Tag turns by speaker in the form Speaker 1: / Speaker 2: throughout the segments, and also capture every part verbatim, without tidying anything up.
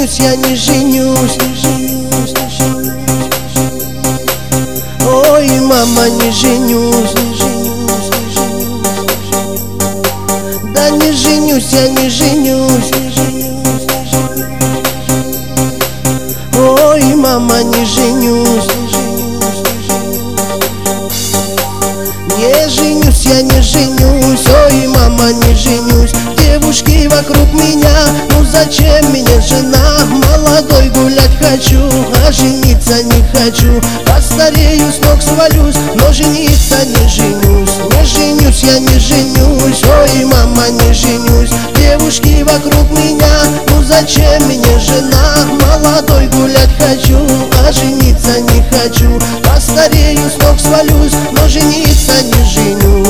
Speaker 1: женюсь, я не женюсь. Ой, мама, не женюсь. Да не женюсь, я не женюсь. Ой, мама, не женюсь. Не женюсь, я не женюсь. Ой, мама, не женюсь. Девушки вокруг меня, ну зачем мне жена? Молодой гулять хочу, а жениться не хочу. Постарею, с ног свалюсь, но жениться не женюсь. Не женюсь, я не женюсь. Ой, мама, не женюсь. Девушки вокруг меня, ну зачем мне жена? Молодой гулять хочу, а жениться не хочу. Постарею, с ног свалюсь, но жениться не женюсь.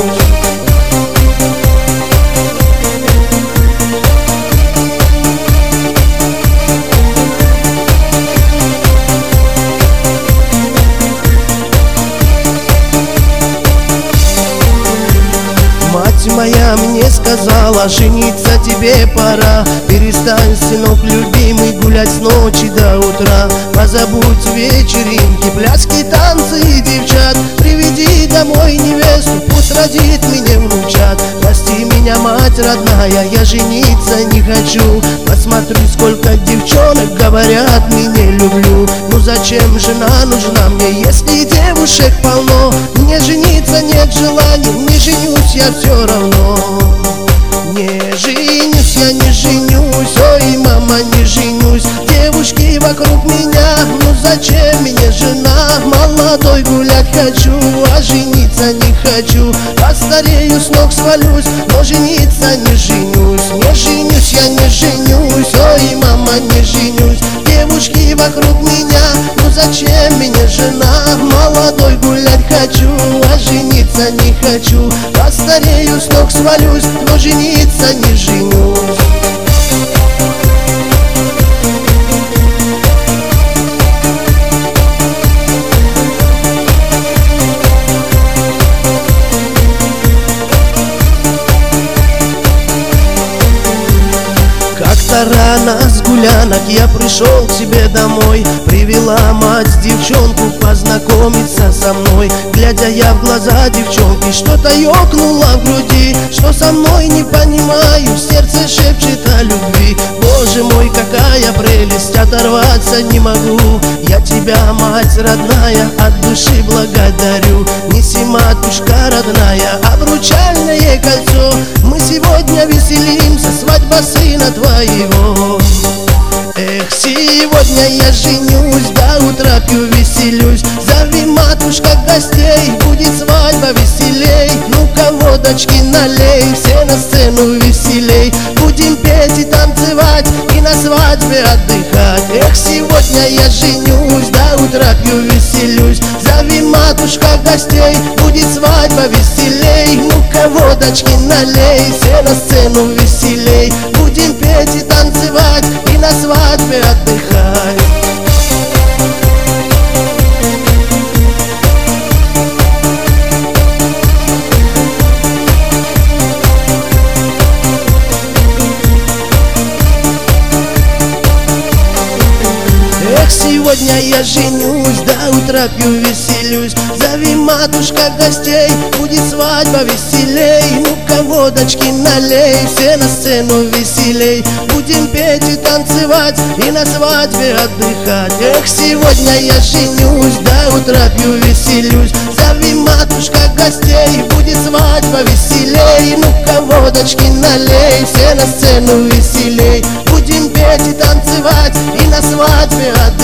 Speaker 1: Мать моя мне сказала, жениться тебе пора. Перестань, сынок любимый, гулять с ночи до утра. Позабудь вечеринки, пляски, танцы и девчат. Приведи домой невесту, пусть родит мне внучат. Прости меня, мать родная, я жениться не хочу. Посмотри, сколько девчонок говорят, меня люблю. Ну зачем жена нужна мне, если девушек полно? Мне жениться нет желания, не женюсь я все равно. Не женюсь, я не женюсь. Ой, мама, не женюсь. Девушки вокруг меня, ну зачем мне жена? Молодой гулять хочу, а жениться не хочу. Постарею, с ног свалюсь, но жениться не женюсь. Не женюсь, я не женюсь. Ой, мама, не женюсь. Девушки вокруг меня, ну зачем мне жена? Молодой гулять хочу, а жениться не хочу. Постарею, с ног свалюсь, но жениться не женюсь. Как-то рано с гулянок я пришел к себе домой. Привела мать девчонку познакомиться со мной. Глядя я в глаза девчонки, что-то ёкнуло в груди. Что со мной, не понимаю, сердце шепчет о любви. Боже мой, какая прелесть, оторваться не могу. Я тебя, мать родная, от души благодарю. Неси, матушка родная, обручальное кольцо. Мы сегодня веселимся, свадьба сына твоего. Эх, сегодня я женюсь, до утра пью, веселюсь. Зови, матушка, гостей, будет свадьба веселей. Ну-ка, водочки налей, все на сцену веселей. Будем петь и танцевать, и на свадьбе отдыхать. Эх, сегодня я женюсь, до утра пью, веселюсь. Зови, матушка, гостей, будет свадьба веселей. Ну-ка, водочки налей, все на сцену веселей. Будем петь и танцевать, и на свадьбе отдыхать. Эх, сегодня я женюсь, до утра пью, веселюсь. Зови, матушка, гостей, будет свадьба веселей. Ну-ка, водочки налей, все на сцену веселей. Будем петь и танцевать, и на свадьбе отдыхать. Эх, сегодня я женюсь, до утра пью, веселюсь. Зови, матушка, гостей, будет свадьба веселей. Ну-ка, водочки налей, все на сцену веселей. Будем петь и танцевать, и на свадьбе отдыхать.